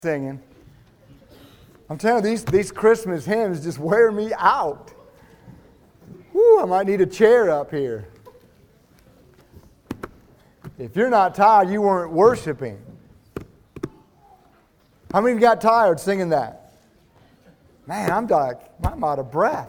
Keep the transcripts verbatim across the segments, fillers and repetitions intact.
singing. I'm telling you, these, these Christmas hymns just wear me out. Woo, I might need a chair up here. If you're not tired, you weren't worshiping. How many got tired singing that? Man, I'm like, I'm out of breath.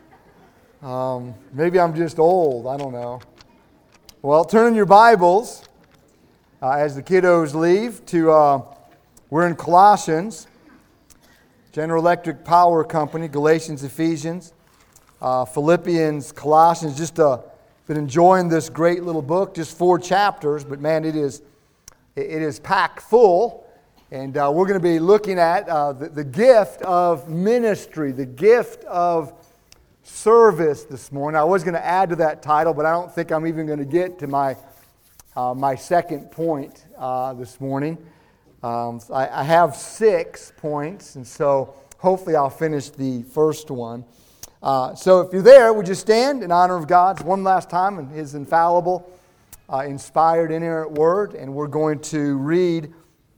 Um, maybe I'm just old. I don't know. Well, turn in your Bibles uh, as the kiddos leave to... Uh, We're in Colossians, General Electric Power Company, Galatians, Ephesians, uh, Philippians, Colossians. Just uh, been enjoying this great little book. Just four chapters, but man, it is it is packed full. And uh, we're going to be looking at uh, the, the gift of ministry, the gift of service this morning. I was going to add to that title, but I don't think I'm even going to get to my uh, my second point uh, this morning. Um, so I, I have six points, and so hopefully I'll finish the first one. Uh, so if you're there, would you stand in honor of God's one last time and His infallible, uh, inspired, inerrant Word, and we're going to read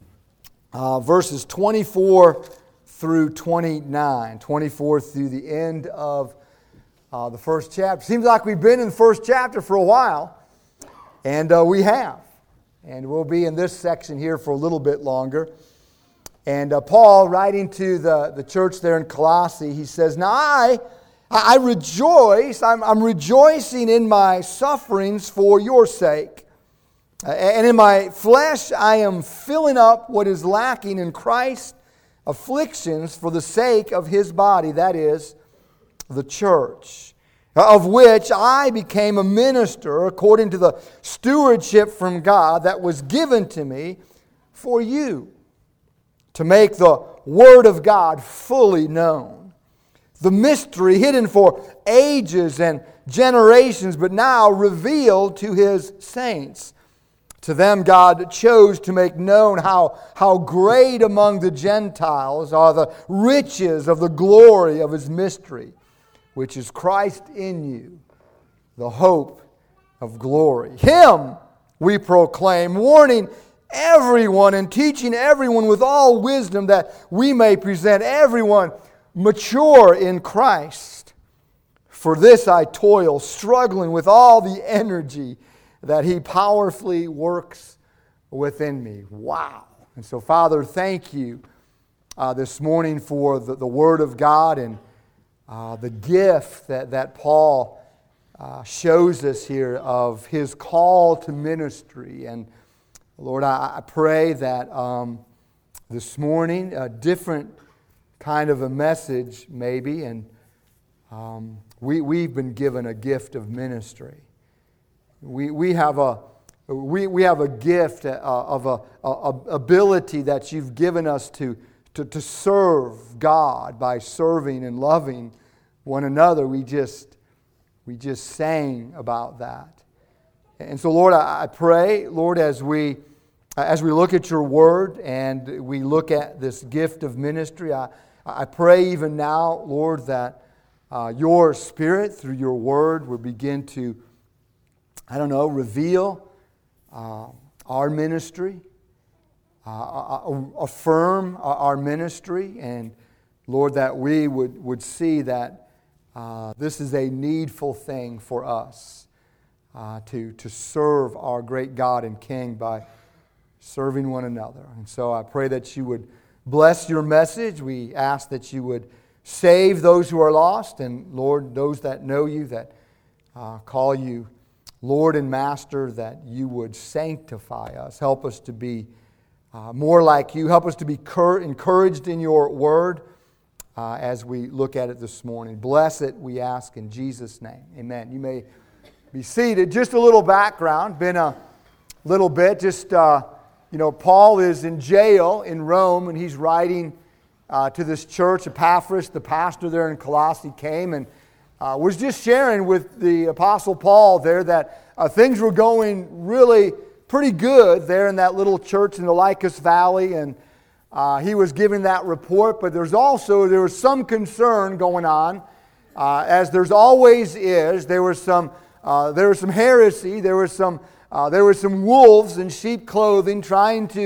uh, verses twenty-four through twenty-nine, twenty-four through the end of uh, the first chapter. Seems like we've been in the first chapter for a while, and uh, we have. And we'll be in this section here for a little bit longer. And uh, Paul, writing to the, the church there in Colossae, he says, Now I, I rejoice, I'm, I'm rejoicing in my sufferings for your sake. Uh, and in my flesh I am filling up what is lacking in Christ's afflictions for the sake of His body, that is, the church, of which I became a minister according to the stewardship from God that was given to me for you, to make the Word of God fully known, the mystery hidden for ages and generations, but now revealed to His saints. To them God chose to make known how, how great among the Gentiles are the riches of the glory of His mystery, which is Christ in you, the hope of glory. Him we proclaim, warning everyone and teaching everyone with all wisdom, that we may present everyone mature in Christ. For this I toil, struggling with all the energy that He powerfully works within me. Wow. And so, Father, thank you uh, this morning for the, the Word of God and Uh, the gift that, that Paul uh, shows us here of his call to ministry. And Lord, I, I pray that um, this morning, a different kind of a message maybe, and um, we, we've been given a gift of ministry. We, we, have, a, we, we have a gift of a, a, a ability that you've given us to To, to serve God by serving and loving one another. We just we just sang about that. And so, Lord, I, I pray, Lord, as we as we look at your word and we look at this gift of ministry, I, I pray even now, Lord, that uh, your Spirit through your word would begin to, I don't know, reveal uh, our ministry. Uh, affirm our ministry, and Lord, that we would, would see that uh, this is a needful thing for us uh, to, to serve our great God and King by serving one another. And so I pray that you would bless your message. We ask that you would save those who are lost, and Lord, those that know you, that uh, call you Lord and Master, that you would sanctify us. Help us to be Uh, more like you. Help us to be cur- encouraged in your word uh, as we look at it this morning. Bless it, we ask in Jesus' name. Amen. You may be seated. Just a little background. Been a little bit. Just, uh, you know, Paul is in jail in Rome, and he's writing uh, to this church. Epaphras, the pastor there in Colossae, came and uh, was just sharing with the Apostle Paul there that uh, things were going really pretty good there in that little church in the Lycus Valley, and uh, he was giving that report. But there's also there was some concern going on, uh, as there's always is. There was some uh, there was some heresy. There was some uh, there were some wolves in sheep clothing trying to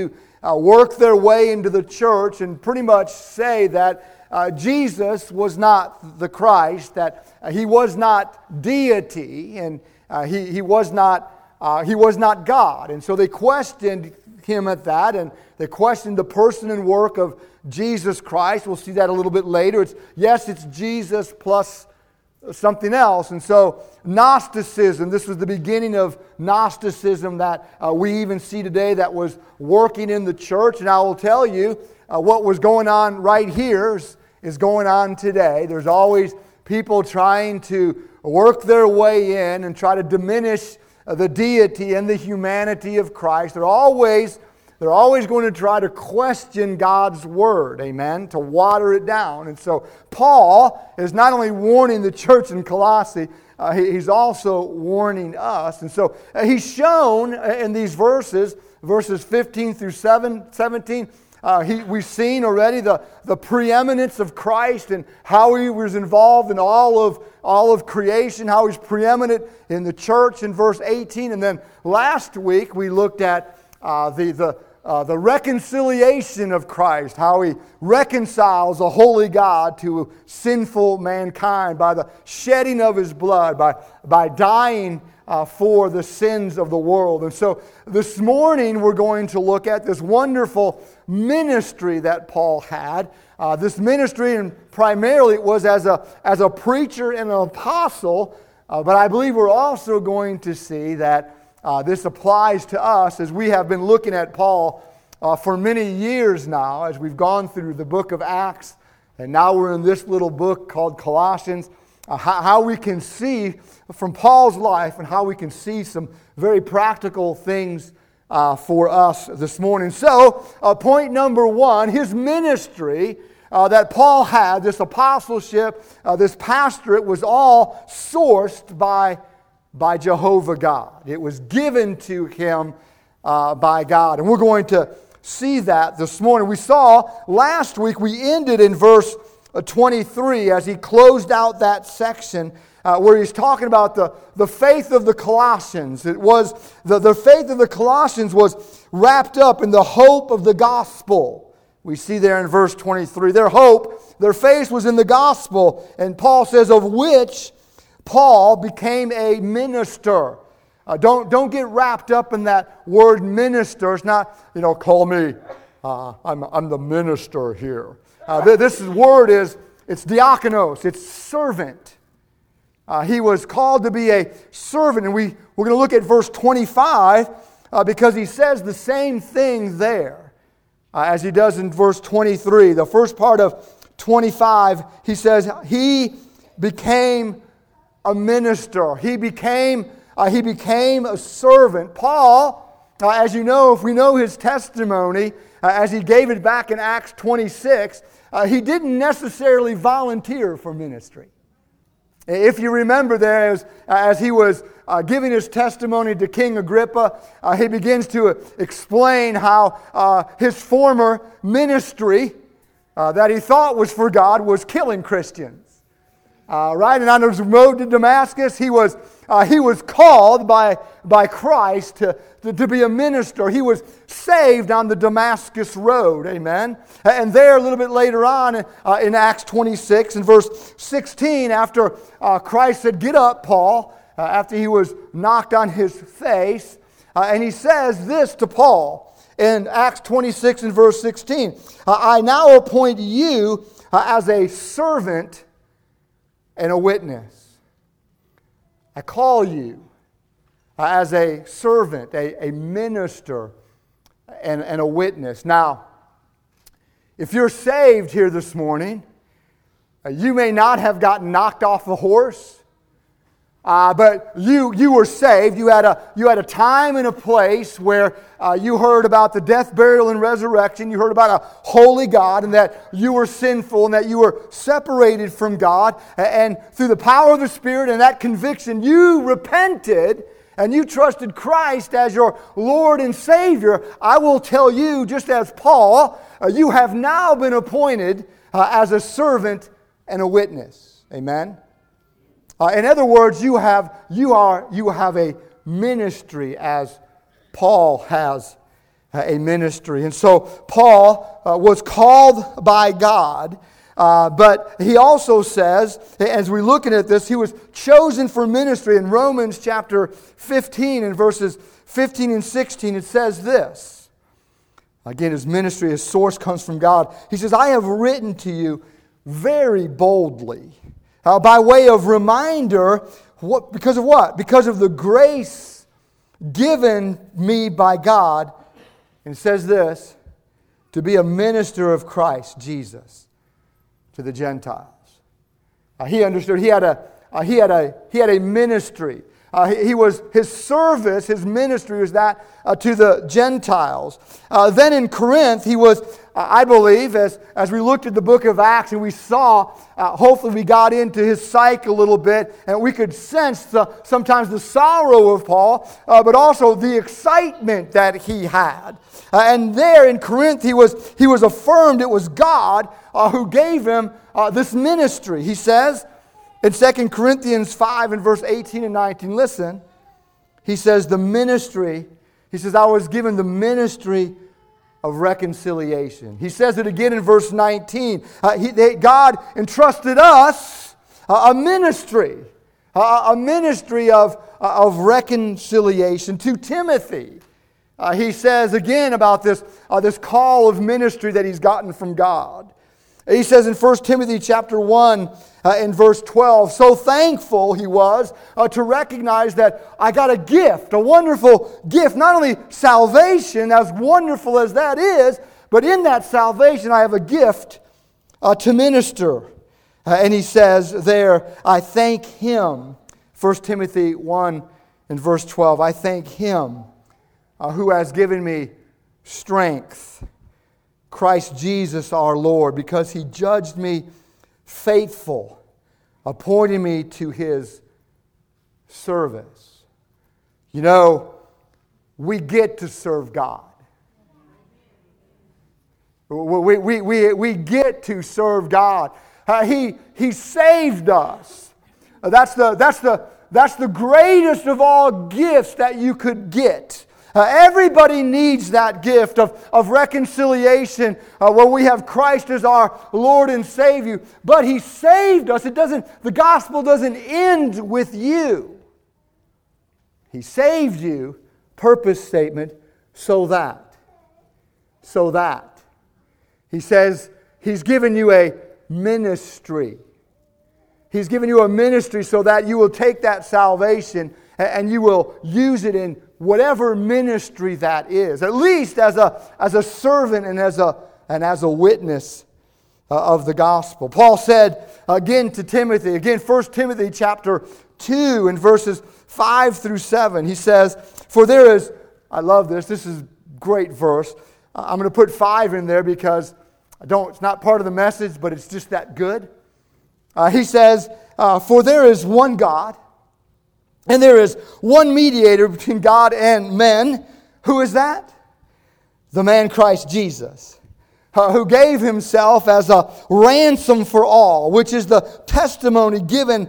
uh, work their way into the church and pretty much say that uh, Jesus was not the Christ, that uh, he was not deity, and uh, he, he was not uh, he was not God. And so they questioned him at that, and they questioned the person and work of Jesus Christ. We'll see that a little bit later. It's yes, it's Jesus plus something else. And so Gnosticism, this was the beginning of Gnosticism that uh, we even see today that was working in the church. And I will tell you, uh, what was going on right here is, is going on today. There's always people trying to work their way in and try to diminish uh, the deity and the humanity of Christ. They're always They're always going to try to question God's Word, amen, to water it down. And so Paul is not only warning the church in Colossae, uh, he, he's also warning us. And so uh, he's shown in these verses, verses fifteen through seventeen, uh, he, we've seen already the, the preeminence of Christ and how he was involved in all of, all of creation, how he's preeminent in the church in verse eighteen. And then last week we looked at Uh, the the uh, the reconciliation of Christ, how he reconciles a holy God to sinful mankind by the shedding of his blood, by by dying uh, for the sins of the world. And so this morning we're going to look at this wonderful ministry that Paul had. Uh, this ministry, and primarily it was as a as a preacher and an apostle. Uh, but I believe we're also going to see that Uh, this applies to us as we have been looking at Paul uh, for many years now, as we've gone through the book of Acts, and now we're in this little book called Colossians, uh, how, how we can see from Paul's life and how we can see some very practical things uh, for us this morning. So, uh, point number one, his ministry uh, that Paul had, this apostleship, uh, this pastorate, was all sourced by by Jehovah God. It was given to him uh, by God. And we're going to see that this morning. We saw last week, we ended in verse twenty-three as he closed out that section uh, where he's talking about the, the faith of the Colossians. It was the, the faith of the Colossians was wrapped up in the hope of the gospel. We see there in verse twenty-three. Their hope, their faith was in the gospel. And Paul says, of which Paul became a minister. Uh, don't, don't get wrapped up in that word minister. It's not, you know, call me. Uh, I'm, I'm the minister here. Uh, th- this word is, it's diakonos. It's servant. Uh, he was called to be a servant. And we, we're going to look at verse twenty-five uh, because he says the same thing there uh, as he does in verse twenty-three. The first part of twenty-five, he says, he became a minister. He became uh, he became a servant. Paul, uh, as you know, if we know his testimony, uh, as he gave it back in Acts twenty-six, uh, he didn't necessarily volunteer for ministry. If you remember there, as, as he was uh, giving his testimony to King Agrippa, uh, he begins to explain how uh, his former ministry uh, that he thought was for God was killing Christians. Uh, right, and on his road to Damascus, he was uh, he was called by by Christ to, to to be a minister. He was saved on the Damascus road, amen. And there, a little bit later on, uh, in Acts twenty-six, in verse sixteen, after uh, Christ said, "Get up, Paul," uh, after he was knocked on his face, uh, and he says this to Paul in Acts twenty-six and verse sixteen: "I now appoint you uh, as a servant and a witness." I call you uh, as a servant, a, a minister, and, and a witness. Now, if you're saved here this morning, uh, you may not have gotten knocked off the horse, uh, but you you were saved. You had a you had a time and a place where uh, you heard about the death, burial, and resurrection. You heard about a holy God, and that you were sinful, and that you were separated from God. And through the power of the Spirit and that conviction, you repented and you trusted Christ as your Lord and Savior. I will tell you, just as Paul, uh, you have now been appointed uh, as a servant and a witness. Amen. Uh, in other words, you have you are you have a ministry as Paul has a ministry. And so Paul uh, was called by God, uh, but he also says, as we're looking at this, he was chosen for ministry. In Romans chapter fifteen, in verses fifteen and sixteen, it says this. Again, his ministry, his source comes from God. He says, I have written to you very boldly, uh, by way of reminder, what, because of what? Because of the grace given me by God. And it says this, to be a minister of Christ Jesus to the Gentiles. Uh, he understood he had a uh, he had a he had a ministry. Uh, he, he was his service, his ministry was that uh, to the Gentiles. Uh, then in Corinth, he was, uh, I believe, as as we looked at the book of Acts and we saw, uh, hopefully we got into his psyche a little bit, and we could sense the, sometimes the sorrow of Paul, uh, but also the excitement that he had. Uh, and there in Corinth, he was he was affirmed it was God uh, who gave him uh, this ministry. He says in Second Corinthians five and verse eighteen and nineteen, listen, he says the ministry, he says, I was given the ministry of reconciliation. He says it again in verse nineteen. Uh, he, they, God entrusted us uh, a ministry, uh, a ministry of, uh, of reconciliation to Timothy. Uh, he says again about this, uh, this call of ministry that he's gotten from God. He says in First Timothy chapter one, uh, in verse twelve, so thankful he was uh, to recognize that I got a gift, a wonderful gift. Not only salvation, as wonderful as that is, but in that salvation I have a gift uh, to minister. Uh, and he says there, I thank him. First Timothy one and verse twelve, I thank him uh, who has given me strength, Christ Jesus our Lord, because he judged me faithful, appointing me to his service. You know, we get to serve God. We, we, we, we get to serve God. Uh, he, he saved us. Uh, that's, the, that's, the, that's the greatest of all gifts that you could get. Uh, everybody needs that gift of, of reconciliation uh, where we have Christ as our Lord and Savior. But He saved us. It doesn't, the gospel doesn't end with you. He saved you, purpose statement, so that. So that. He says He's given you a ministry. He's given you a ministry so that you will take that salvation and you will use it in whatever ministry that is, at least as a, as a servant and as a, and as a witness uh, of the gospel. Paul said again to Timothy, again, First Timothy chapter two and verses five through seven, he says, for there is, I love this, this is a great verse. I'm going to put five in there because I don't, it's not part of the message, but it's just that good. Uh, he says, uh, for there is one God, and there is one mediator between God and men. Who is that? The man Christ Jesus, uh, who gave himself as a ransom for all, which is the testimony given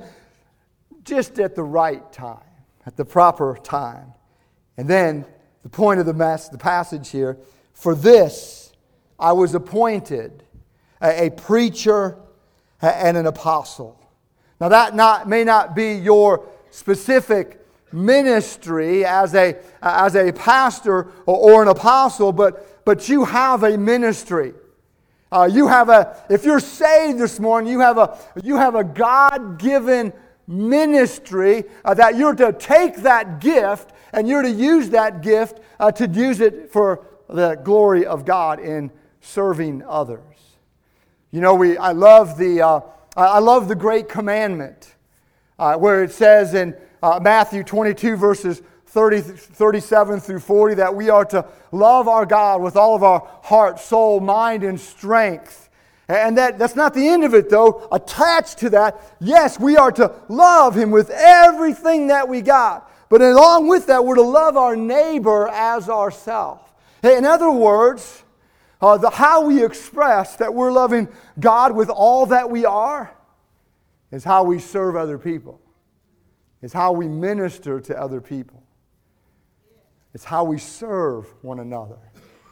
just at the right time, at the proper time. And then the point of the, mass, the passage here, for this I was appointed a, a preacher and an apostle. Now that not, may not be your specific ministry as a, as a pastor or, or an apostle, but, but you have a ministry. Uh, you have a, if you're saved this morning, you have a, you have a God-given ministry uh, that you're to take that gift and you're to use that gift uh, to use it for the glory of God in serving others. You know, we I love the uh, I love the great commandment. Uh, where it says in uh, Matthew twenty-two, verses thirty, thirty-seven through forty, that we are to love our God with all of our heart, soul, mind, and strength. And that, that's not the end of it, though. Attached to that, yes, we are to love Him with everything that we got. But along with that, we're to love our neighbor as ourselves. In other words, uh, the, how we express that we're loving God with all that we are is how we serve other people. It's how we minister to other people. It's how we serve one another.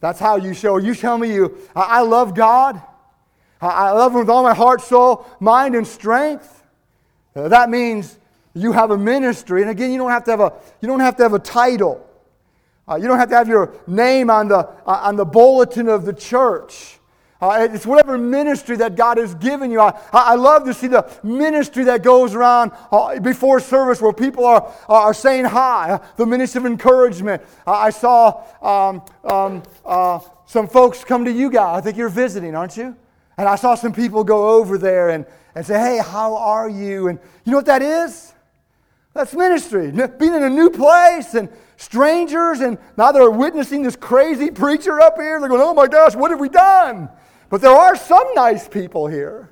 That's how you show. You tell me you, I, I love God. I, I love Him with all my heart, soul, mind, and strength. Uh, that means you have a ministry. And again, you don't have to have a, you don't have to have a title. Uh, you don't have to have your name on the, uh, on the bulletin of the church. Uh, it's whatever ministry that God has given you. I, I love to see the ministry that goes around uh, before service where people are, are saying hi, uh, the ministry of encouragement. Uh, I saw um, um, uh, some folks come to you guys. I think you're visiting, aren't you? And I saw some people go over there and, and say, hey, how are you? And you know what that is? That's ministry. Being in a new place and strangers, and now they're witnessing this crazy preacher up here. They're going, oh my gosh, what have we done? But there are some nice people here.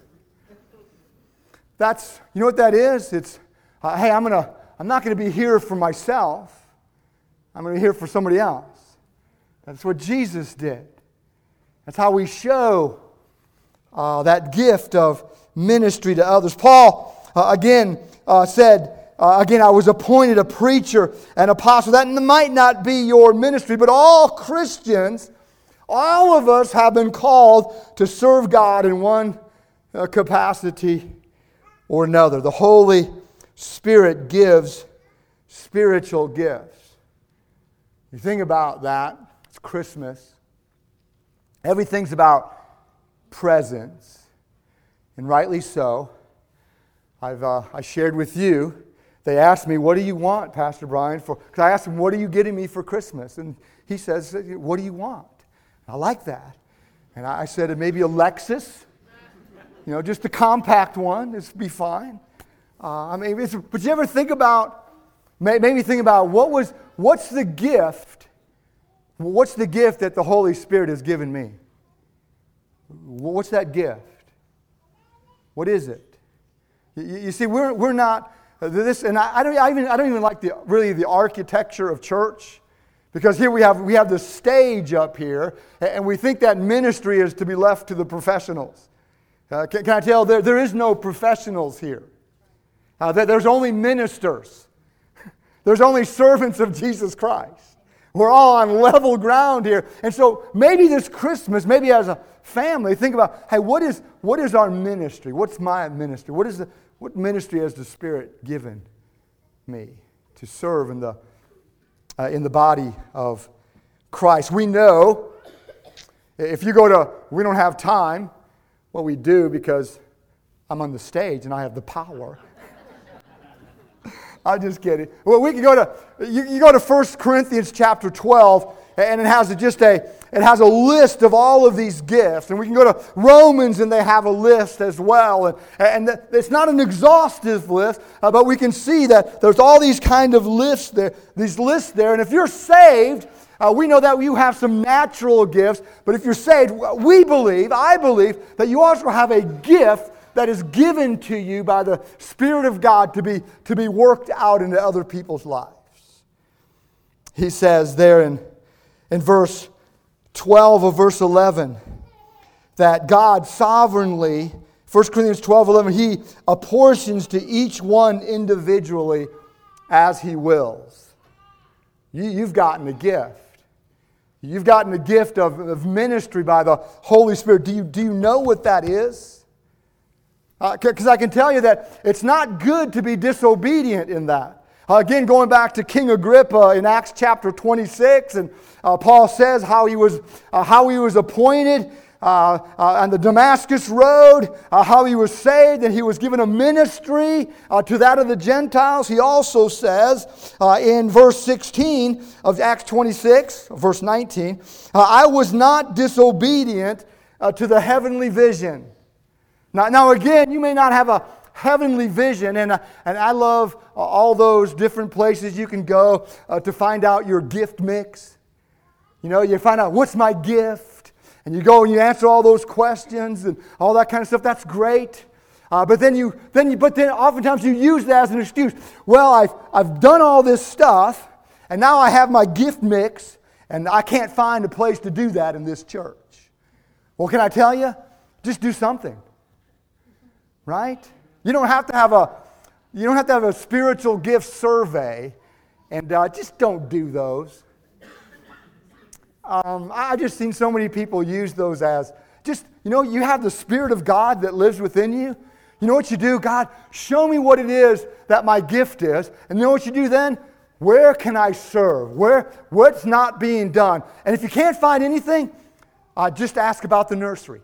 That's, you know what that is? It's, uh, hey, I'm gonna, I'm not going to be here for myself. I'm going to be here for somebody else. That's what Jesus did. That's how we show uh, that gift of ministry to others. Paul, uh, again, uh, said, uh, again, I was appointed a preacher and apostle. That might not be your ministry, but all Christians, all of us have been called to serve God in one uh, capacity or another. The Holy Spirit gives spiritual gifts. You think about that, it's Christmas. Everything's about presents, and rightly so. I've uh, I shared with you, they asked me, what do you want, Pastor Brian? For Because I asked him, what are you getting me for Christmas? And he says, what do you want? I like that. And I said, maybe a Lexus, you know, just a compact one. This would be fine. Uh, I mean, it's, but you ever think about, maybe think about what was, what's the gift, what's the gift that the Holy Spirit has given me? What's that gift? What is it? You, you see, we're we're not this, and I, I don't I even I don't even like the really the architecture of church. Because here we have we have the stage up here, and we think that ministry is to be left to the professionals. Uh, can, can I tell, there, there is no professionals here. Uh, there's only ministers. There's only servants of Jesus Christ. We're all on level ground here. And so maybe this Christmas, maybe as a family, think about, hey, what is what is our ministry? What's my ministry? What is the what ministry has the Spirit given me to serve in the Uh, in the body of Christ? We know, if you go to, we don't have time, well, we do because I'm on the stage and I have the power. I'm just kidding. Well, we can go to, you, you go to First Corinthians chapter twelve, and it has a, just a, it has a list of all of these gifts. And we can go to Romans and they have a list as well. And, and it's not an exhaustive list, uh, but we can see that there's all these kind of lists there, these lists there. And if you're saved, uh, we know that you have some natural gifts. But if you're saved, we believe, I believe, that you also have a gift that is given to you by the Spirit of God to be, to be worked out into other people's lives. He says there in In verse twelve of verse eleven, that God sovereignly, First Corinthians twelve eleven, He apportions to each one individually as He wills. You, you've gotten a gift. You've gotten a gift of, of ministry by the Holy Spirit. Do you, do you know what that is? Because uh, I can tell you that it's not good to be disobedient in that. Uh, again, going back to King Agrippa in Acts chapter twenty-six, and uh, Paul says how he was uh, how he was appointed uh, uh, on the Damascus road, uh, how he was saved, and he was given a ministry uh, to that of the Gentiles. He also says uh, in verse sixteen of Acts twenty-six, verse nineteen, uh, I was not disobedient uh, to the heavenly vision. Now, now again, you may not have a heavenly vision, and, uh, and I love uh, all those different places you can go uh, to find out your gift mix. You know, you find out what's my gift, and you go and you answer all those questions and all that kind of stuff. That's great. Uh, but then you, then you, but then oftentimes you use that as an excuse. Well, I've I've done all this stuff, and now I have my gift mix, and I can't find a place to do that in this church. Well, can I tell you? Just do something, right? You don't have to have a, you don't have to have a spiritual gift survey, and uh, just don't do those. Um, I just seen so many people use those as just, you know, you have the Spirit of God that lives within you. You know what you do? God, show me what it is that my gift is. And you know what you do then? Where can I serve? Where, what's not being done? And if you can't find anything, uh, just ask about the nursery.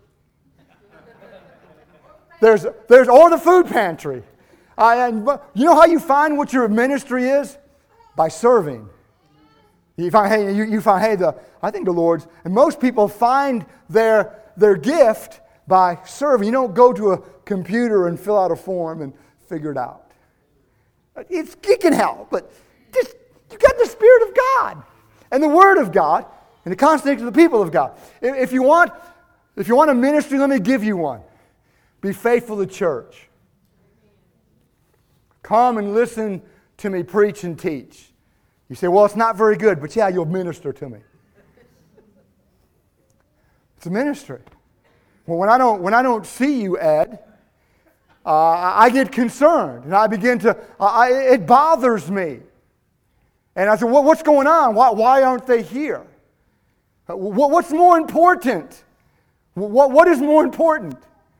There's, there's, or the food pantry. Uh, and you know how you find what your ministry is? By serving. You find, hey, you, you find, hey, the, I think the Lord's, and most people find their, their gift by serving. You don't go to a computer and fill out a form and figure it out. It's, it can help, but just, you got the Spirit of God and the Word of God and the context of the people of God. If, if you want, if you want a ministry, let me give you one. Be faithful to church. Come and listen to me preach and teach. You say, well, it's not very good, but yeah, you'll minister to me. It's a ministry. Well, when I don't, when I don't see you, Ed, uh, I get concerned, and I begin to, uh, I, it bothers me. And I said, well, what's going on? Why, why aren't they here? Uh, what, what's more important? What, what is more important?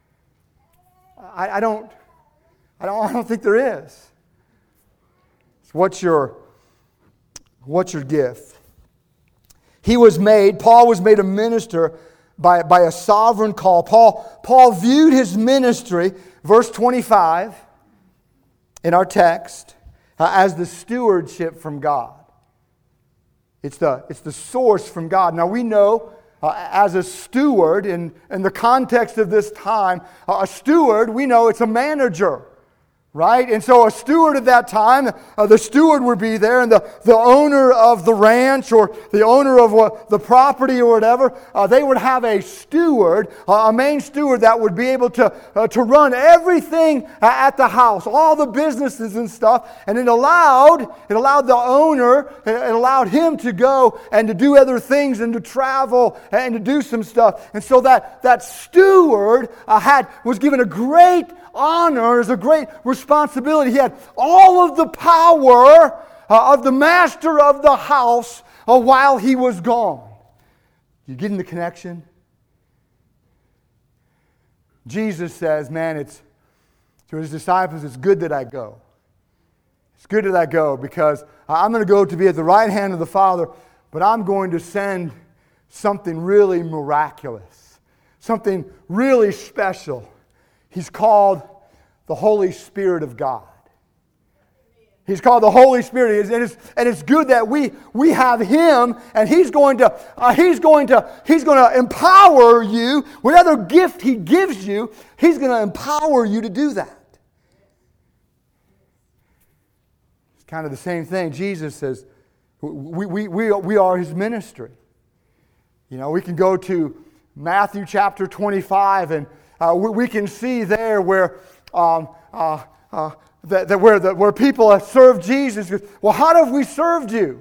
I, I don't, I don't, I don't think there is. So what's your, what's your gift? He was made, Paul was made a minister by, by a sovereign call. Paul, Paul viewed his ministry, verse twenty-five in our text, uh, as the stewardship from God. It's the, it's the source from God. Now we know uh, as a steward, in, in the context of this time, uh, a steward, we know it's a manager. Right? And so a steward at that time, uh, the steward would be there, and the, the owner of the ranch or the owner of uh, the property or whatever, uh, they would have a steward, uh, a main steward that would be able to, uh, to run everything uh, at the house, all the businesses and stuff. And it allowed, it allowed the owner, it allowed him to go and to do other things and to travel and to do some stuff. And so that, that steward uh, had was given a great honor, is a great responsibility. He had all of the power uh, of the master of the house uh, while he was gone. You getting the connection? Jesus says, man, it's to his disciples, it's good that I go. It's good that I go because I'm going to go to be at the right hand of the Father, but I'm going to send something really miraculous, something really special. He's called the Holy Spirit of God. He's called the Holy Spirit, and it's, and it's good that we we have Him, and He's going to uh, He's going to He's going to empower you. Whatever gift He gives you, He's going to empower you to do that. It's kind of the same thing. Jesus says, we we we we are His ministry. You know, we can go to Matthew chapter twenty-five, and Uh, we, we can see there where um, uh, uh, that, that where the, where people have served Jesus. Well, how have we served you?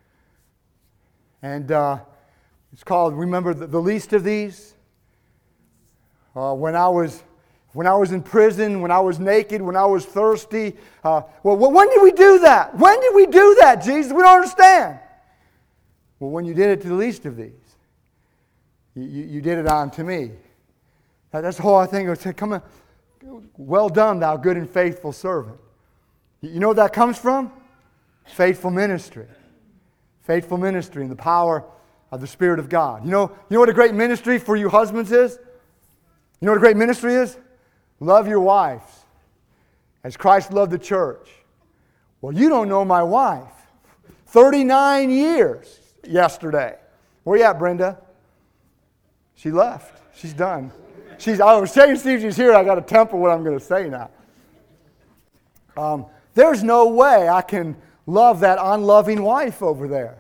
And uh, it's called, remember the, the least of these. Uh, when I was when I was in prison, when I was naked, when I was thirsty. Uh, well, well, when did we do that? When did we do that, Jesus? We don't understand. Well, when you did it to the least of these, you, you, you did it on to me. That's the whole thing. It said, "Come on, well done, thou good and faithful servant." You know what that comes from? Faithful ministry. Faithful ministry and the power of the Spirit of God. You know, you know what a great ministry for you husbands is? You know what a great ministry is? Love your wives as Christ loved the church. Well, you don't know my wife. thirty-nine years yesterday. Where you at, Brenda? She left. She's done. She's, I was saying, Steve, she's here. I got to temper what I'm going to say now. Um, there's no way I can love that unloving wife over there.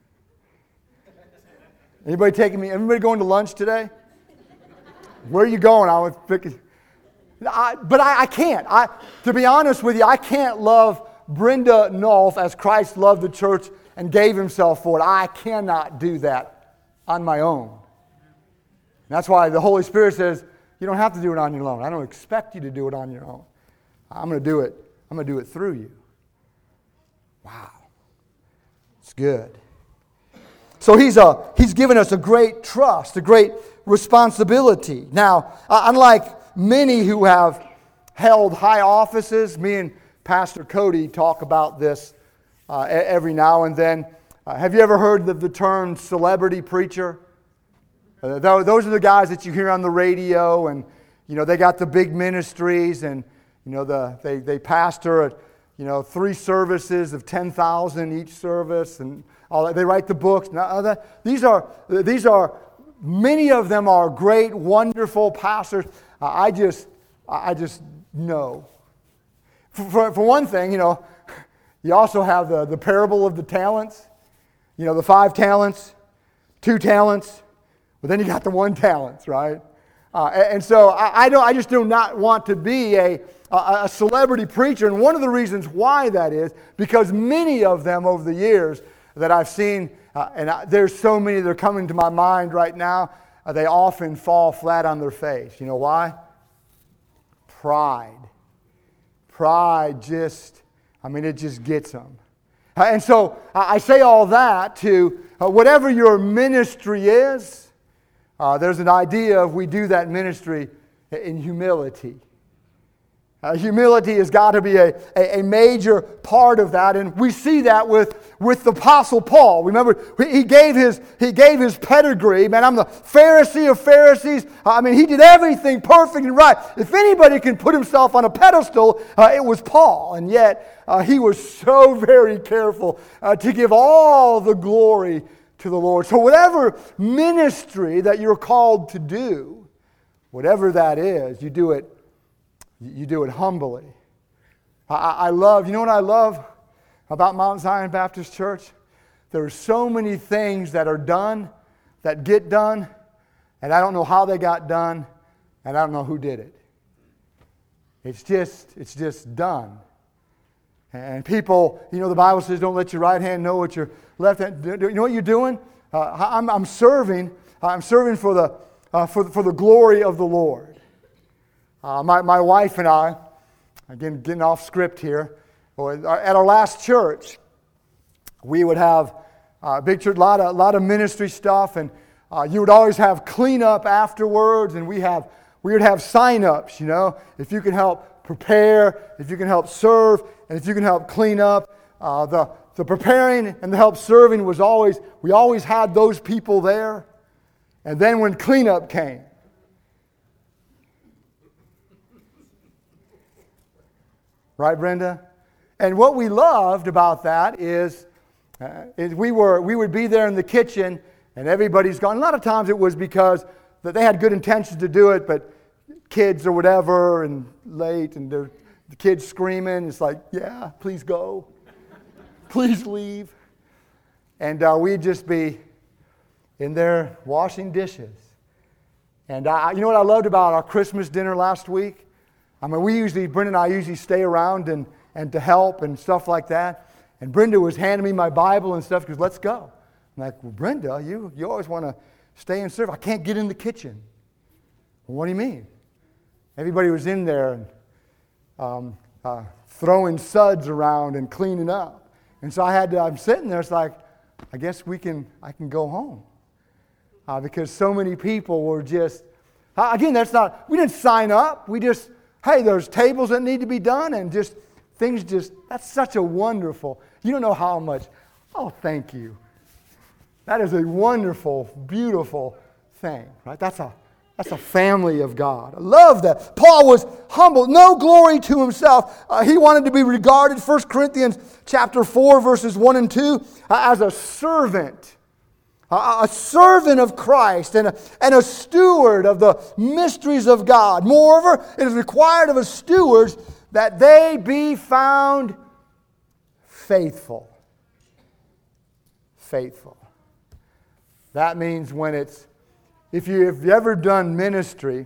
Anybody taking me? Everybody going to lunch today? Where are you going? I was picking. I, but I, I can't. I, to be honest with you, I can't love Brenda Nolf as Christ loved the church and gave Himself for it. I cannot do that on my own. That's why the Holy Spirit says, you don't have to do it on your own. I don't expect you to do it on your own. I'm going to do it. I'm going to do it through you. Wow. It's good. so he's, a, he's given us a great trust, a great responsibility. Now, uh, unlike many who have held high offices, me and Pastor Cody talk about this uh, every now and then. Uh, have you ever heard the, the term celebrity preacher? Uh, those are the guys that you hear on the radio, and you know they got the big ministries, and you know the they they pastor at you know three services of ten thousand each service, and all that. They write the books. Now, that, these are these are many of them are great, wonderful pastors. Uh, I just I just know. For, for for one thing, you know, you also have the the parable of the talents. You know, the five talents, two talents. But then you got the one talent, right? Uh, and, and so I, I don't. I just do not want to be a, a a celebrity preacher. And one of the reasons why that is because many of them over the years that I've seen, uh, and I, there's so many that are coming to my mind right now. Uh, they often fall flat on their face. You know why? Pride. Pride just. I mean, it just gets them. Uh, and so I, I say all that to uh, whatever your ministry is. Uh, there's an idea of we do that ministry in humility. Uh, humility has got to be a, a, a major part of that, and we see that with, with the Apostle Paul. Remember, he gave his he gave his pedigree. Man, I'm the Pharisee of Pharisees. I mean, he did everything perfect and right. If anybody can put himself on a pedestal, uh, it was Paul, and yet uh, he was so very careful uh, to give all the glory to the Lord. So whatever ministry that you're called to do, whatever that is, you do it, you do it humbly. I, I love, you know what I love about Mount Zion Baptist Church? There are so many things that are done, that get done, and I don't know how they got done, and I don't know who did it. It's just, it's just done. And people, you know, the Bible says, don't let your right hand know what your left hand. You know what you're doing? Uh, I'm, I'm serving. I'm serving for the uh, for for the glory of the Lord. Uh, my my wife and I, again getting off script here, at our last church, we would have a big church, a lot of lot of ministry stuff, and uh, you would always have cleanup afterwards, and we have we would have sign-ups. You know, if you can help prepare, if you can help serve, and if you can help clean up. Uh, the, the preparing and the help serving was always, we always had those people there. And then when cleanup came, right, Brenda? And what we loved about that is, uh, is we were we would be there in the kitchen and everybody's gone. A lot of times it was because that they had good intentions to do it, but kids or whatever and late and they're the kids screaming. It's like, yeah, please go. Please leave. And uh, we'd just be in there washing dishes. And I, you know what I loved about our Christmas dinner last week? I mean, we usually, Brenda and I usually stay around and, and to help and stuff like that. And Brenda was handing me my Bible and stuff because let's go. I'm like, well, Brenda, you, you always want to stay and serve. I can't get in the kitchen. Well, what do you mean? Everybody was in there and um, uh, throwing suds around and cleaning up. And so I had to, I'm sitting there, it's like, I guess we can, I can go home. Uh, because so many people were just, uh, again, that's not, we didn't sign up. We just, hey, there's tables that need to be done and just, things just, that's such a wonderful, you don't know how much, oh, thank you. That is a wonderful, beautiful thing, right? That's a, That's a family of God. I love that. Paul was humble, no glory to himself. Uh, he wanted to be regarded, First Corinthians chapter four, verses one and two, uh, as a servant. Uh, a servant of Christ and a, and a steward of the mysteries of God. Moreover, it is required of a steward that they be found faithful. Faithful. That means when it's If, you, if you've ever done ministry,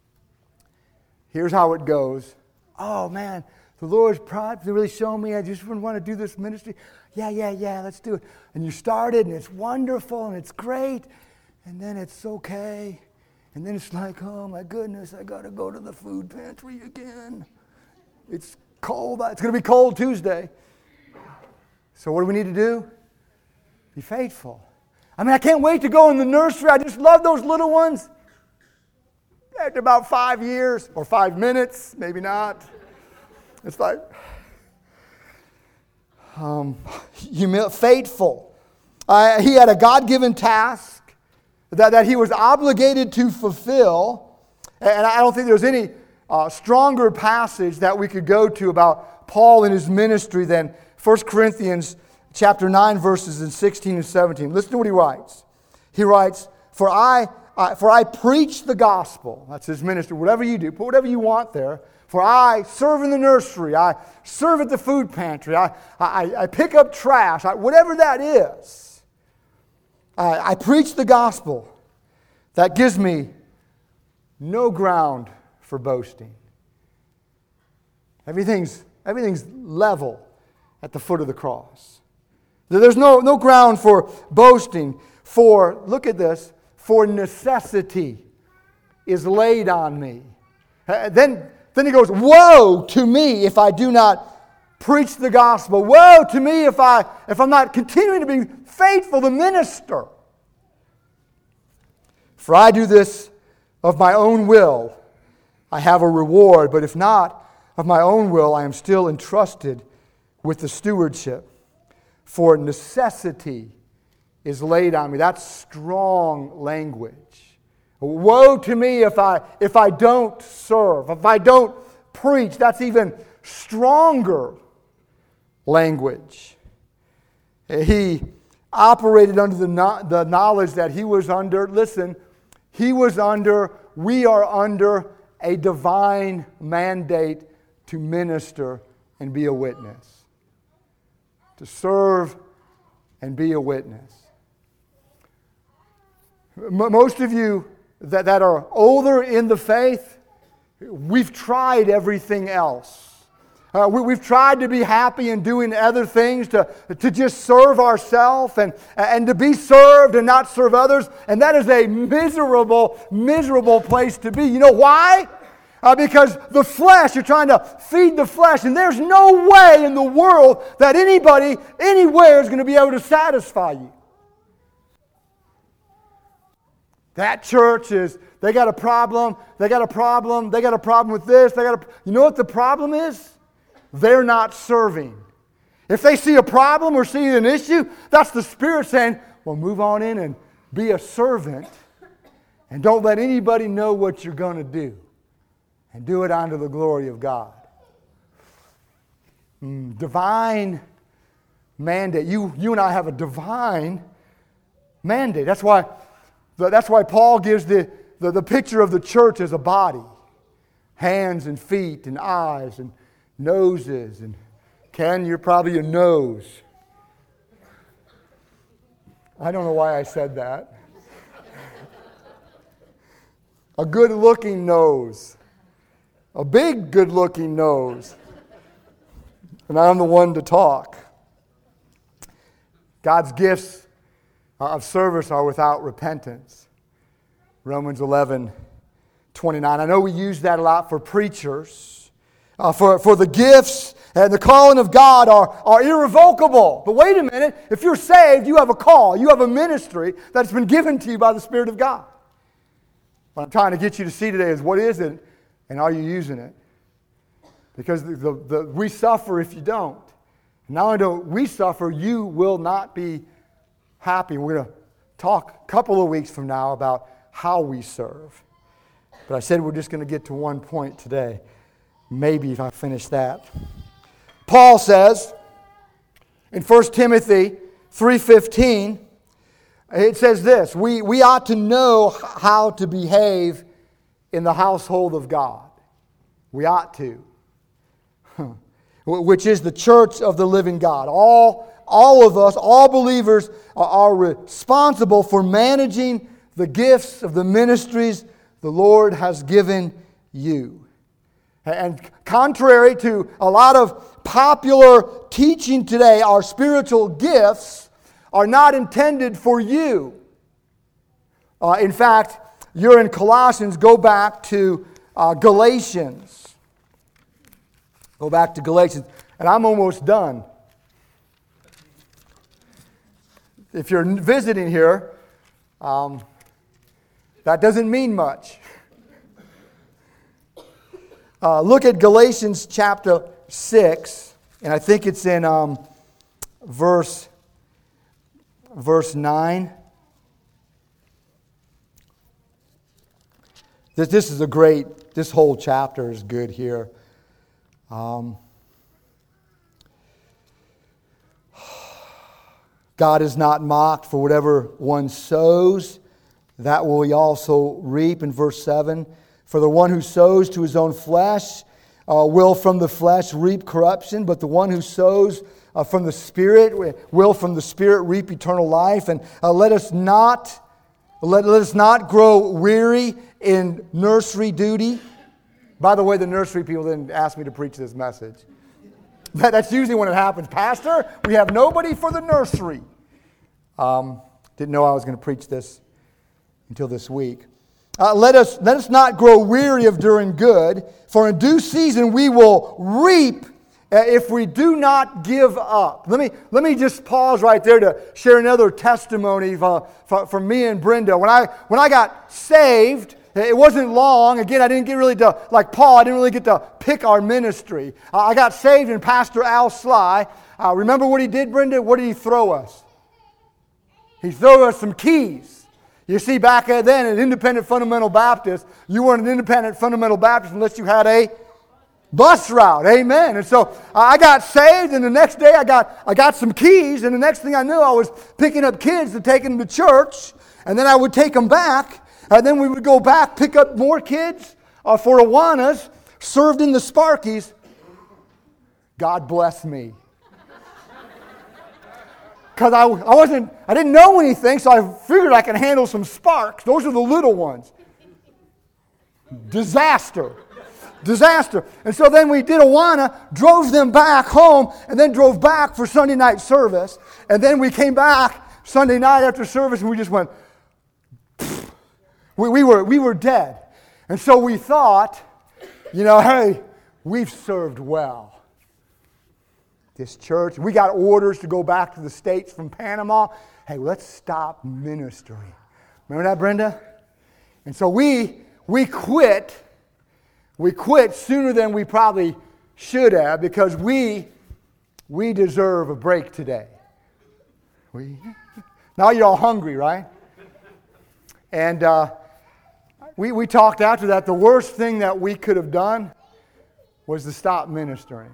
here's how it goes. Oh, man, the Lord's probably really showing me I just wouldn't want to do this ministry. Yeah, yeah, yeah, let's do it. And you started, and it's wonderful, and it's great, and then it's okay. And then it's like, oh, my goodness, I got to go to the food pantry again. It's cold. It's going to be cold Tuesday. So what do we need to do? Be faithful. I mean, I can't wait to go in the nursery. I just love those little ones. After about five years or five minutes, maybe not. It's like, um, humil- faithful. Uh, he had a God-given task that, that he was obligated to fulfill. And I don't think there's any uh, stronger passage that we could go to about Paul and his ministry than First Corinthians chapter nine, verses in sixteen and seventeen. Listen to what he writes. He writes, For I, uh, for I preach the gospel. That's his ministry. Whatever you do, put whatever you want there. For I serve in the nursery. I serve at the food pantry. I, I, I pick up trash. I, whatever that is. I, I preach the gospel. That gives me no ground for boasting. Everything's, everything's level at the foot of the cross. There's no, no ground for boasting. For, look at this, for necessity is laid on me. Uh, then, then he goes, woe to me if I do not preach the gospel. Woe to me if, I, if I'm not continuing to be faithful to minister. For I do this of my own will, I have a reward. But if not of my own will, I am still entrusted with the stewardship. For necessity is laid on me. That's strong language. Woe to me if I if I don't serve, if I don't preach. That's even stronger language. He operated under the, no, the knowledge that he was under, listen, he was under, we are under a divine mandate to minister and be a witness. To serve and be a witness. Most of you that, that are older in the faith, we've tried everything else. Uh, we, we've tried to be happy and doing other things, to, to just serve ourselves and, and to be served and not serve others. And that is a miserable, miserable place to be. You know why? Uh, because the flesh, you're trying to feed the flesh, and there's no way in the world that anybody, anywhere is going to be able to satisfy you. That church is, they got a problem, they got a problem, they got a problem with this, they got a, you know what the problem is? They're not serving. If they see a problem or see an issue, that's the Spirit saying, well, move on in and be a servant, and don't let anybody know what you're going to do. And do it unto the glory of God. Mm, divine mandate. You, you and I have a divine mandate. That's why, that's why Paul gives the, the, the picture of the church as a body. Hands and feet and eyes and noses. And Ken, you're probably a nose. I don't know why I said that. A good-looking nose. A big, good-looking nose. And I'm the one to talk. God's gifts of service are without repentance. Romans eleven twenty-nine. I know we use that a lot for preachers. Uh, for, for the gifts and the calling of God are, are irrevocable. But wait a minute. If you're saved, you have a call. You have a ministry that's been given to you by the Spirit of God. What I'm trying to get you to see today is, what is it? And are you using it? Because the, the, the, we suffer if you don't. And not only do we suffer, you will not be happy. We're going to talk a couple of weeks from now about how we serve. But I said we're just going to get to one point today. Maybe if I finish that. Paul says in First Timothy three fifteen, it says this, we, we ought to know how to behave in the household of God. We ought to. Which is the church of the living God. All, all of us, all believers are, are responsible for managing the gifts of the ministries the Lord has given you. And contrary to a lot of popular teaching today, our spiritual gifts are not intended for you. Uh, in fact, you're in Colossians. Go back to uh, Galatians. Go back to Galatians. And I'm almost done. if you're visiting here, um, that doesn't mean much. Uh, look at Galatians chapter six, and I think it's in um, verse, verse nine. This, this is a great, this whole chapter is good here. Um, God is not mocked, for whatever one sows, that will he also reap. In verse seven, for the one who sows to his own flesh uh, will from the flesh reap corruption, but the one who sows uh, from the Spirit will from the Spirit reap eternal life. And uh, let us not let, let us not grow weary in nursery duty. By the way, the nursery people didn't ask me to preach this message. That, that's usually when it happens. Pastor, we have nobody for the nursery. Um, didn't know I was going to preach this until this week. Uh, let us let us not grow weary of doing good, for in due season we will reap uh, if we do not give up. Let me let me just pause right there to share another testimony for, for, for me and Brenda. When I when I got saved, it wasn't long. Again, I didn't get really to, like Paul, I didn't really get to pick our ministry. Uh, I got saved in Pastor Al Sly. Uh, remember what he did, Brenda? What did he throw us? He threw us some keys. You see, back then at Independent Fundamental Baptist, you weren't an Independent Fundamental Baptist unless you had a bus route. Amen. And so uh, I got saved, and the next day I got I got some keys, and the next thing I knew, I was picking up kids to take them to church, and then I would take them back. And then we would go back, pick up more kids uh, for Awanas, served in the Sparkies. God bless me. Because I, I wasn't, I didn't know anything, so I figured I could handle some sparks. Those are the little ones. Disaster. Disaster. And so then we did Awana, drove them back home, and then drove back for Sunday night service. And then we came back Sunday night after service, and we just went, We, we were we were dead. And so we thought, you know, hey, we've served well. This church, we got orders to go back to the States from Panama. Hey, let's stop ministering. Remember that, Brenda? And so we we quit. We quit sooner than we probably should have, because we we deserve a break today. We now you're all hungry, right? And uh, We, we talked after that, the worst thing that we could have done was to stop ministering.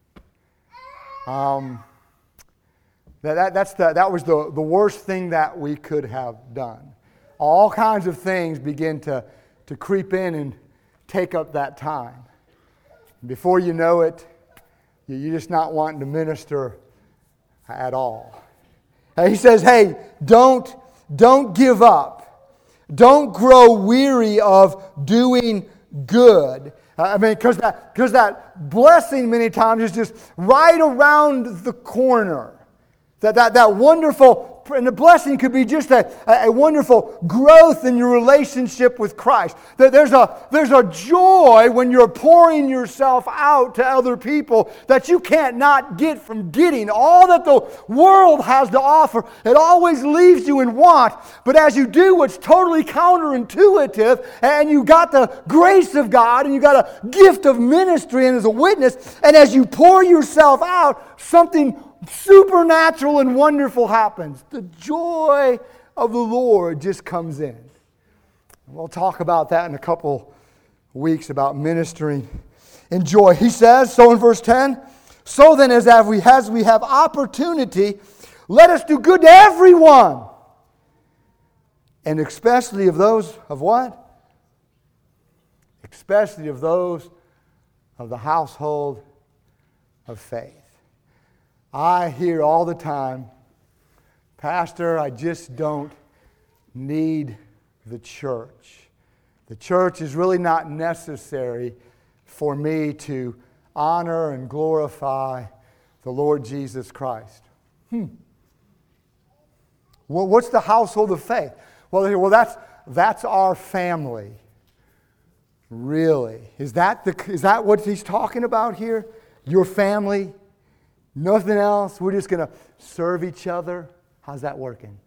Um, that, that, that's the, that was the, the worst thing that we could have done. All kinds of things begin to, to creep in and take up that time. Before you know it, you're just not wanting to minister at all. And he says, hey, don't, don't give up. Don't grow weary of doing good. I mean, because that, because that blessing many times is just right around the corner. That, that, that wonderful, and the blessing could be just a, a wonderful growth in your relationship with Christ. That there's a, there's a joy when you're pouring yourself out to other people that you can't not get from getting. All that the world has to offer, it always leaves you in want. But as you do what's totally counterintuitive, and you got the grace of God, and you got a gift of ministry and as a witness, and as you pour yourself out, something supernatural and wonderful happens. The joy of the Lord just comes in. We'll talk about that in a couple weeks, about ministering in joy. He says, so in verse ten, so then as we, as we have opportunity, let us do good to everyone. And especially of those of what? Especially of those of the household of faith. I hear all the time, Pastor, I just don't need the church. The church is really not necessary for me to honor and glorify the Lord Jesus Christ. Hmm. Well, what's the household of faith? Well, well, that's that's our family. Really? Is that the is that what he's talking about here? Your family? Nothing else. We're just going to serve each other. How's that working?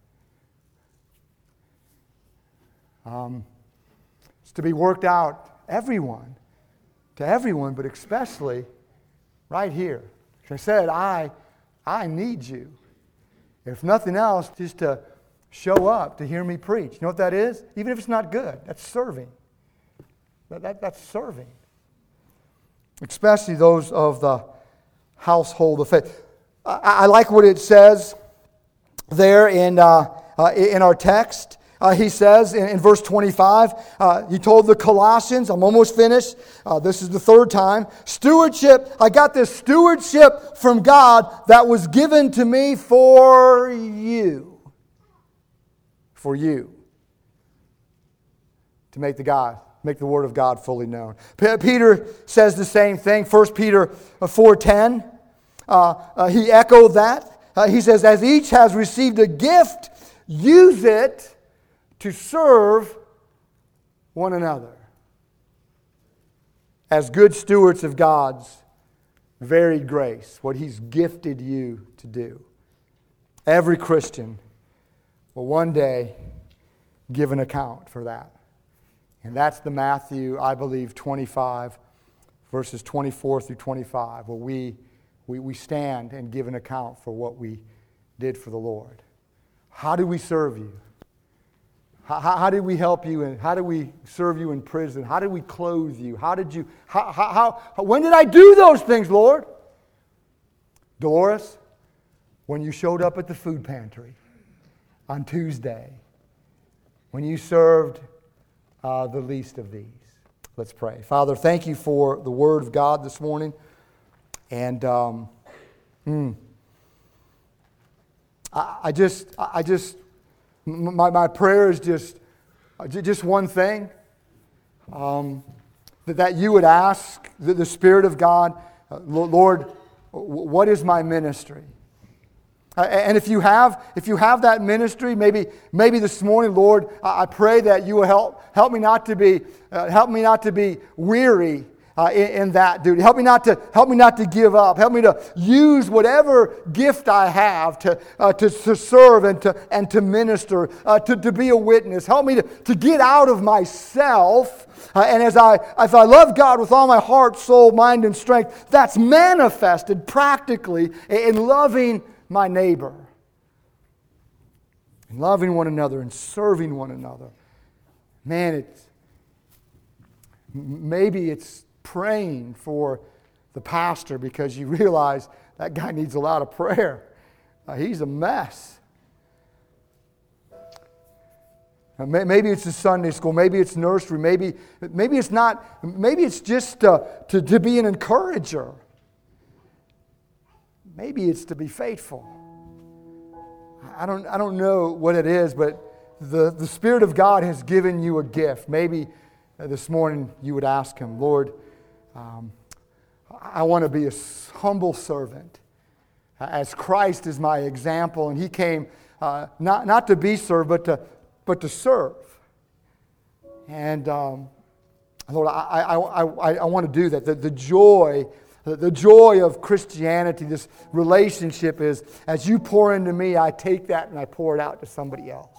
Um, it's to be worked out, everyone, to everyone, but especially right here. As I said, I, I need you. If nothing else, just to show up to hear me preach. You know what that is? Even if it's not good, that's serving. That, that, that's serving. Especially those of the household of faith. I, I like what it says there in, uh, uh, in our text. Uh, he says in, in verse twenty-five, uh, he told the Colossians, I'm almost finished. Uh, this is the third time. Stewardship, I got this stewardship from God that was given to me for you. For you. To make the God, make the Word of God fully known. P- Peter says the same thing. First Peter four ten. Uh, uh, he echoed that. Uh, he says, as each has received a gift, use it to serve one another as good stewards of God's varied grace, what He's gifted you to do. Every Christian will one day give an account for that. And that's the Matthew, I believe, twenty-five, verses twenty-four through twenty-five, where we, we, we stand and give an account for what we did for the Lord. How do we serve you? How, how did we help you? And how did we serve you in prison? How did we clothe you? How did you, how, how, how, when did I do those things, Lord? Dolores, when you showed up at the food pantry on Tuesday, when you served uh, the least of these. Let's pray. Father, thank you for the Word of God this morning. And um, mm, I, I just, I just, My, my prayer is just, just one thing, um, that, that you would ask the, the Spirit of God, uh, Lord, what is my ministry? Uh, and if you have, if you have that ministry, maybe, maybe this morning, Lord, I, I pray that you will help, help me not to be, uh, help me not to be weary. Uh, in, in that duty. Help me not to help me not to give up. Help me to use whatever gift I have to uh, to, to serve and to and to minister, uh, to, to be a witness. Help me to, to get out of myself. Uh, and as I if I love God with all my heart, soul, mind, and strength, that's manifested practically in loving my neighbor. And loving one another and serving one another. Man, it's maybe it's praying for the pastor because you realize that guy needs a lot of prayer. Uh, he's a mess. Uh, may, maybe it's a Sunday school. Maybe it's nursery. Maybe maybe it's not. Maybe it's just uh, to, to be an encourager. Maybe it's to be faithful. I don't I don't know what it is, but the, the Spirit of God has given you a gift. Maybe uh, this morning you would ask Him, Lord, Um, I want to be a humble servant, as Christ is my example, and He came uh, not not to be served, but to but to serve. And um, Lord, I I, I I want to do that. The, the joy, the, the joy of Christianity, this relationship is, as you pour into me, I take that and I pour it out to somebody else.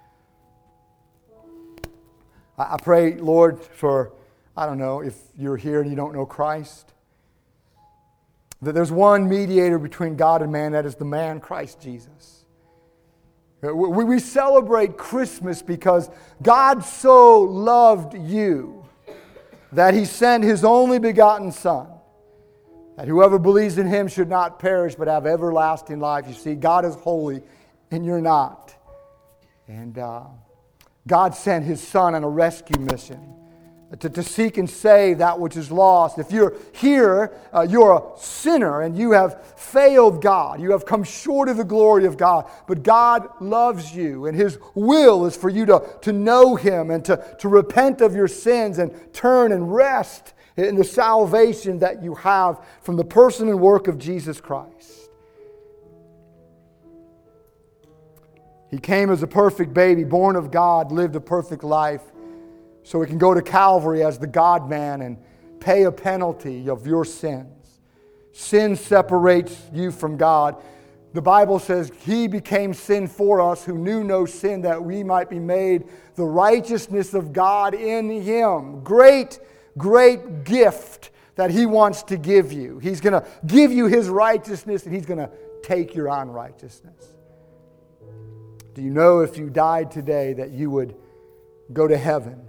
I, I pray, Lord, for. I don't know if you're here and you don't know Christ. That there's one mediator between God and man, that is the man, Christ Jesus. We, we celebrate Christmas because God so loved you that He sent His only begotten Son, that whoever believes in Him should not perish but have everlasting life. You see, God is holy and you're not. And uh, God sent His Son on a rescue mission. To, to seek and save that which is lost. If you're here, uh, you're a sinner and you have failed God. You have come short of the glory of God. But God loves you, and His will is for you to, to know Him and to, to repent of your sins and turn and rest in the salvation that you have from the person and work of Jesus Christ. He came as a perfect baby, born of God, lived a perfect life, so He can go to Calvary as the God-man and pay a penalty of your sins. Sin separates you from God. The Bible says He became sin for us who knew no sin, that we might be made the righteousness of God in Him. Great, great gift that He wants to give you. He's going to give you His righteousness, and He's going to take your unrighteousness. Do you know if you died today that you would go to heaven?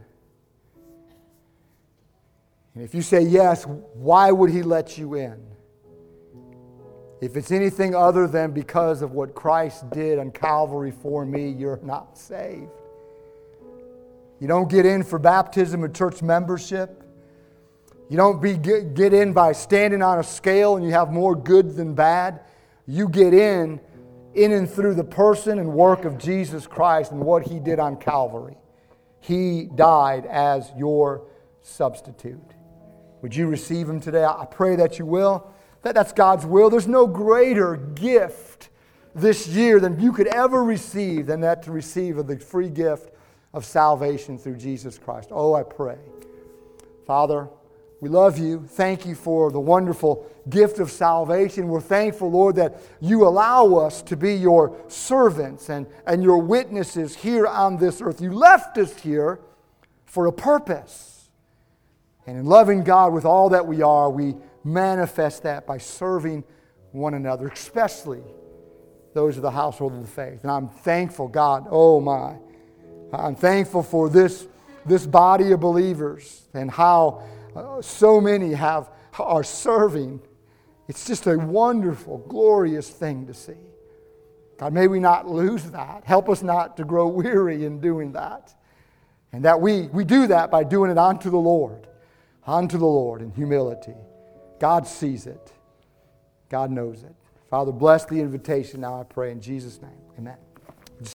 And if you say yes, why would He let you in? If it's anything other than because of what Christ did on Calvary for me, you're not saved. You don't get in for baptism or church membership. You don't be, get, get in by standing on a scale and you have more good than bad. You get in, in and through the person and work of Jesus Christ and what He did on Calvary. He died as your substitute. Would you receive Him today? I pray that you will. That, that's God's will. There's no greater gift this year than you could ever receive than that to receive of the free gift of salvation through Jesus Christ. Oh, I pray. Father, we love You. Thank You for the wonderful gift of salvation. We're thankful, Lord, that You allow us to be Your servants and, and Your witnesses here on this earth. You left us here for a purpose. And in loving God with all that we are, we manifest that by serving one another, especially those of the household of the faith. And I'm thankful, God, oh my, I'm thankful for this, this body of believers and how uh, so many have are serving. It's just a wonderful, glorious thing to see. God, may we not lose that. Help us not to grow weary in doing that. And that we, we do that by doing it unto the Lord, unto the Lord in humility. God sees it. God knows it. Father, bless the invitation now, I pray in Jesus' name. Amen.